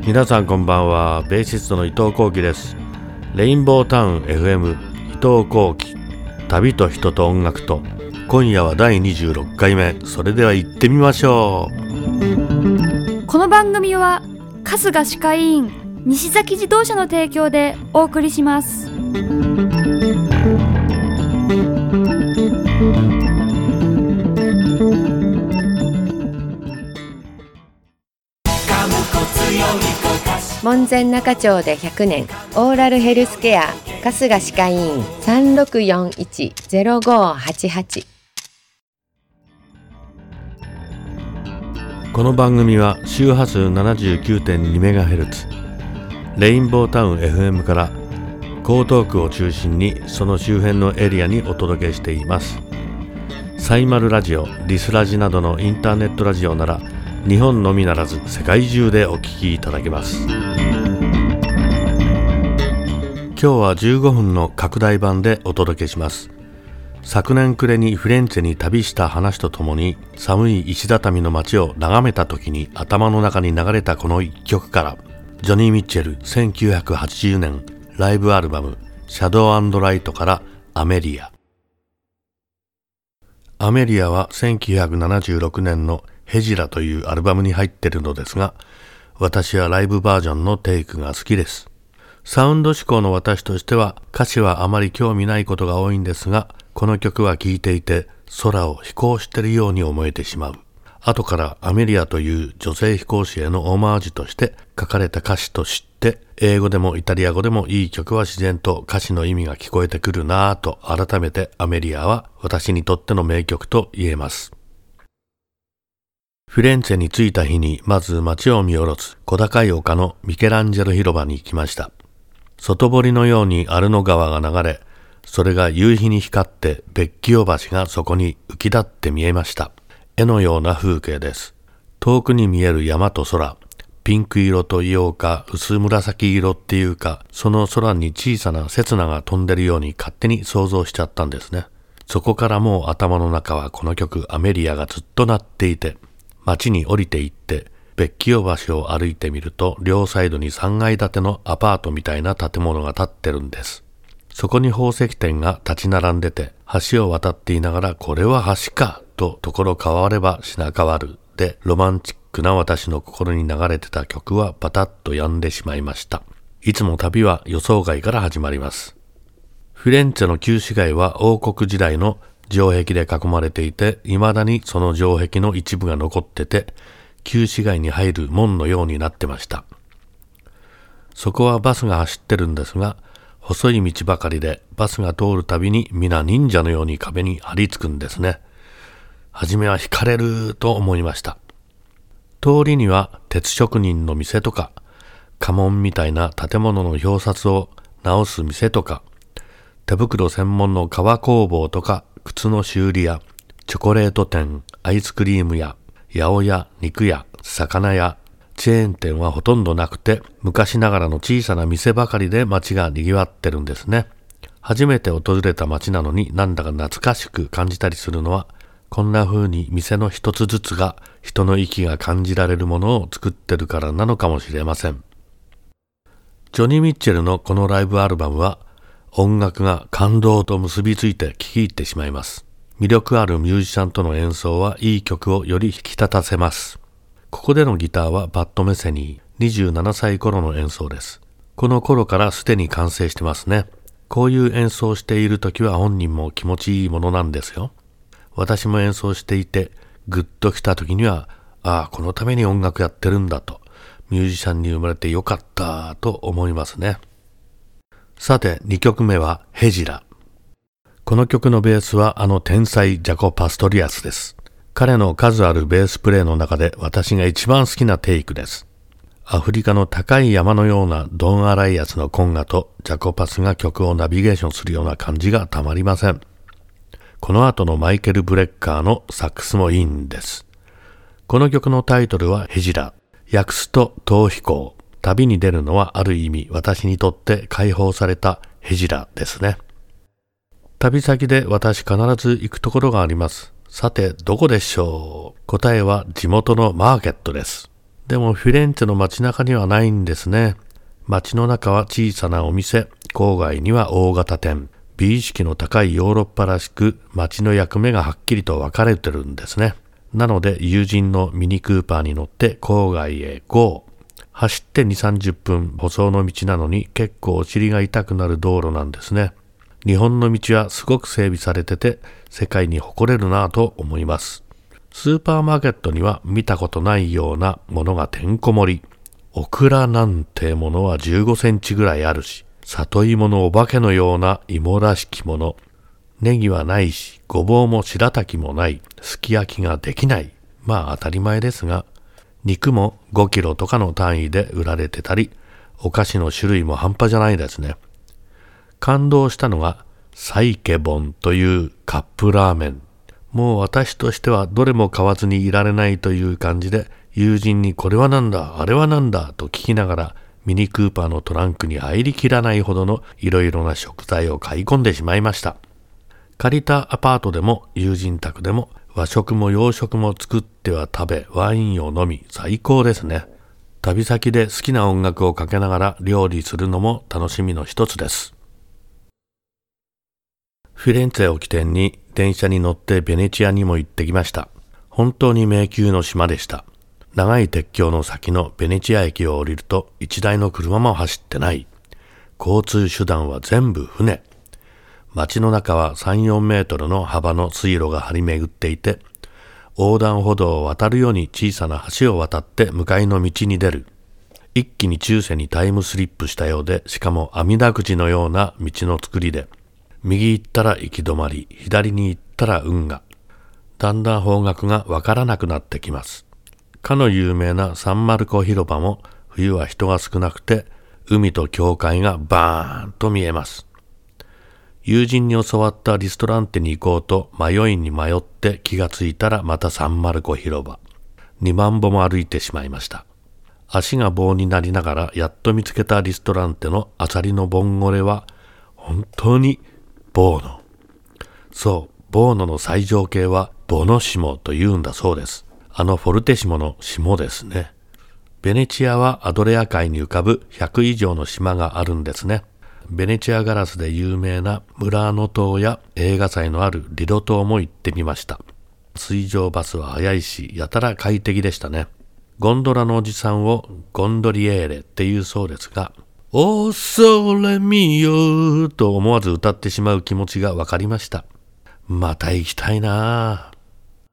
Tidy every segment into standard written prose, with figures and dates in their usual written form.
皆さんこんばんは。ベーシストの伊藤幸喜です。レインボータウン FM 伊藤幸喜、旅と人と音楽と。今夜は第26回目。それでは行ってみましょう。この番組は春日歯科医院西崎自動車の提供でお送りします。 門前仲町で100年オーラルヘルスケア春日歯科医院 3641-0588。 この番組は周波数 79.2MHz レインボータウン FM から江東区を中心にその周辺のエリアにお届けしています。サイマルラジオ、リスラジなどのインターネットラジオなら日本のみならず世界中でお聞きいただけます。今日は15分の拡大版でお届けします。昨年暮れにフィレンツェに旅した話とともに寒い石畳の街を眺めた時に頭の中に流れたこの一曲から、ジョニー・ミッチェル1980年ライブアルバムシャドウ&ライトからアメリア。アメリアは1976年のヘジラというアルバムに入っているのですが、私はライブバージョンのテイクが好きです。サウンド志向の私としては歌詞はあまり興味ないことが多いんですが、この曲は聴いていて空を飛行しているように思えてしまう。後からアメリアという女性飛行士へのオマージュとして書かれた歌詞と知って、英語でもイタリア語でもいい曲は自然と歌詞の意味が聞こえてくるなぁと、改めてアメリアは私にとっての名曲と言えます。フィレンツェに着いた日にまず街を見下ろす小高い丘のミケランジェロ広場に行きました。外堀のようにアルノ川が流れ、それが夕日に光ってベッキオ橋がそこに浮き立って見えました。絵のような風景です。遠くに見える山と空、ピンク色と言おうか薄紫色っていうか、その空に小さな刹那が飛んでるように勝手に想像しちゃったんですね。そこからもう頭の中はこの曲アメリアがずっと鳴っていて、街に降りて行ってベッキオ橋を歩いてみると、両サイドに3階建てのアパートみたいな建物が建ってるんです。そこに宝石店が立ち並んでて、橋を渡っていながらこれは橋かと、ところ変われば品変わるで、ロマンチックな私の心に流れてた曲はバタッと止んでしまいました。いつも旅は予想外から始まります。フィレンツェの旧市街は王国時代の城壁で囲まれていて、未だにその城壁の一部が残ってて、旧市街に入る門のようになってました。そこはバスが走ってるんですが、細い道ばかりでバスが通るたびに皆忍者のように壁に張り付くんですね。はじめは惹かれると思いました。通りには鉄職人の店とか、家紋みたいな建物の表札を直す店とか、手袋専門の革工房とか、靴の修理屋、チョコレート店、アイスクリーム屋、八百屋、肉屋、魚屋、チェーン店はほとんどなくて、昔ながらの小さな店ばかりで街が賑わってるんですね。初めて訪れた街なのになんだか懐かしく感じたりするのは、こんな風に店の一つずつが人の息が感じられるものを作ってるからなのかもしれません。ジョニー・ミッチェルのこのライブアルバムは、音楽が感動と結びついて聴き入ってしまいます。魅力あるミュージシャンとの演奏はいい曲をより引き立たせます。ここでのギターはバッド・メセニー、27歳頃の演奏です。この頃からすでに完成してますね。こういう演奏している時は本人も気持ちいいものなんですよ。私も演奏していて、グッと来た時には、このために音楽やってるんだと、ミュージシャンに生まれてよかったと思いますね。さて、2曲目はヘジラ。この曲のベースはあの天才ジャコ・パストリアスです。彼の数あるベースプレイの中で私が一番好きなテイクです。アフリカの高い山のようなドン・アライアスのコンガとジャコパスが曲をナビゲーションするような感じがたまりません。この後のマイケル・ブレッカーのサックスもいいんです。この曲のタイトルはヘジラ。訳すと逃避行。旅に出るのはある意味私にとって解放されたヘジラですね。旅先で私必ず行くところがあります。さてどこでしょう。答えは地元のマーケットです。 でもフィレンツェの街中にはないんですね。街の中は小さなお店、郊外には大型店。美意識の高いヨーロッパらしく街の役目がはっきりと分かれてるんですね。なので友人のミニクーパーに乗って郊外へ GO。走って 2,30 分舗装の道なのに結構お尻が痛くなる道路なんですね。日本の道はすごく整備されてて世界に誇れるなぁと思います。スーパーマーケットには見たことないようなものがてんこ盛り。オクラなんてものは15センチぐらいあるし、里芋のお化けのような芋らしきもの。ネギはないし、ごぼうも白滝もない。すき焼きができない。まあ当たり前ですが、肉も5キロとかの単位で売られてたり、お菓子の種類も半端じゃないですね。感動したのがサイケボンというカップラーメン。もう私としてはどれも買わずにいられないという感じで、友人にこれはなんだ、あれはなんだと聞きながらミニクーパーのトランクに入りきらないほどのいろいろな食材を買い込んでしまいました。借りたアパートでも友人宅でも和食も洋食も作っては食べ、ワインを飲み、最高ですね。旅先で好きな音楽をかけながら料理するのも楽しみの一つです。フィレンツェを起点に電車に乗ってベネチアにも行ってきました。本当に迷宮の島でした。長い鉄橋の先のベネチア駅を降りると一台の車も走ってない。交通手段は全部船。街の中は3、4メートルの幅の水路が張り巡っていて、横断歩道を渡るように小さな橋を渡って向かいの道に出る。一気に中世にタイムスリップしたようで、しかも網だくじのような道の作りで、右行ったら行き止まり、左に行ったら運河。だんだん方角がわからなくなってきます。かの有名なサンマルコ広場も冬は人が少なくて海と教会がバーンと見えます。友人に教わったリストランテに行こうと迷いに迷って気がついたらまたサンマルコ広場。2万歩も歩いてしまいました。足が棒になりながらやっと見つけたリストランテのアサリのボンゴレは本当にボーノ。そう、ボーノの最上形はボノシモと言うんだそうです。フォルテシモの島ですね。ベネチアはアドレア海に浮かぶ100以上の島があるんですね。ベネチアガラスで有名なムラーノ島や映画祭のあるリド島も行ってみました。水上バスは速いし、やたら快適でしたね。ゴンドラのおじさんをゴンドリエーレっていうそうですが、おそれみよと思わず歌ってしまう気持ちがわかりました。また行きたいなぁ。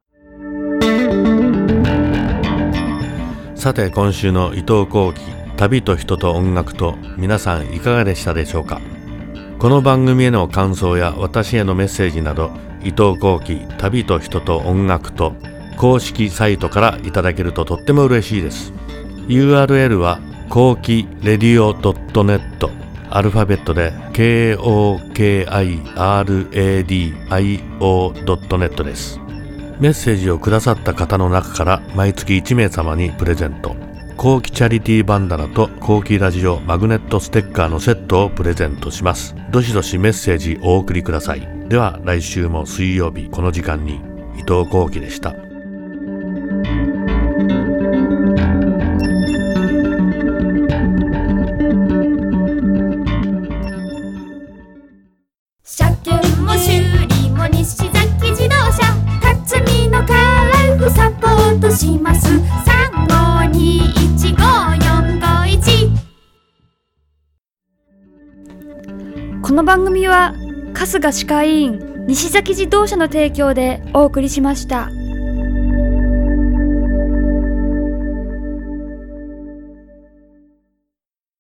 さて今週の伊藤幸喜旅と人と音楽と皆さんいかがでしたでしょうか。この番組への感想や私へのメッセージなど伊藤幸喜旅と人と音楽と公式サイトからいただけるととっても嬉しいです。 URL は幸喜レディオ .net アルファベットで KOKIRADIO.net です。メッセージをくださった方の中から毎月1名様にプレゼント、幸喜チャリティーバンダナと幸喜ラジオマグネットステッカーのセットをプレゼントします。どしどしメッセージお送りください。では来週も水曜日この時間に伊藤幸喜でした。 車検も修理も西崎自動車、辰巳のカラフサポートします。35215451。この番組は春日歯科医院西崎自動車の提供でお送りしました。